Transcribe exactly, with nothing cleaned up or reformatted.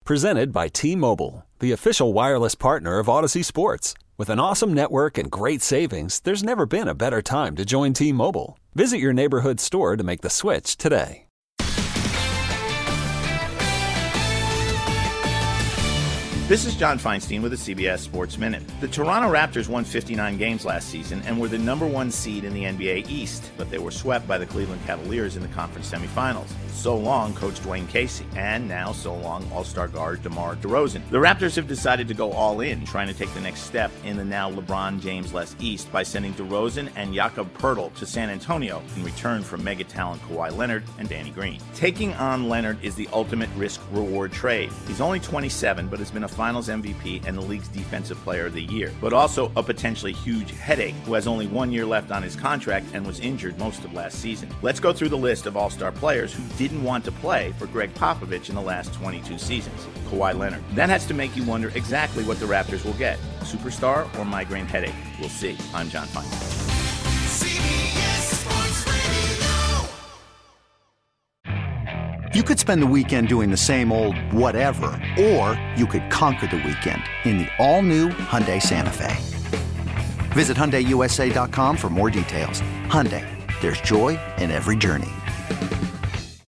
Presented by T-Mobile, the official wireless partner of Odyssey Sports. With an awesome network and great savings, there's never been a better time to join T-Mobile. Visit your neighborhood store to make the switch today. This is John Feinstein with the C B S Sports Minute. The Toronto Raptors won fifty-nine games last season and were the number one seed in the N B A East, but they were swept by the Cleveland Cavaliers in the conference semifinals. So long, Coach Dwayne Casey, and now so long, All-Star guard DeMar DeRozan. The Raptors have decided to go all in, trying to take the next step in the now LeBron James-less East by sending DeRozan and Jakob Poeltl to San Antonio in return for mega talent Kawhi Leonard and Danny Green. Taking on Leonard is the ultimate risk-reward trade. He's only twenty-seven, but has been a Finals M V P and the league's Defensive Player of the Year, but also a potentially huge headache who has only one year left on his contract and was injured most of last season. Let's go through the list of All-Star players who didn't want to play for Greg Popovich in the last twenty-two seasons. Kawhi Leonard. That has to make you wonder exactly what the Raptors will get. Superstar or migraine headache? We'll see. I'm John Feinstein. You could spend the weekend doing the same old whatever, or you could conquer the weekend in the all-new Hyundai Santa Fe. Visit Hyundai U S A dot com for more details. Hyundai, there's joy in every journey.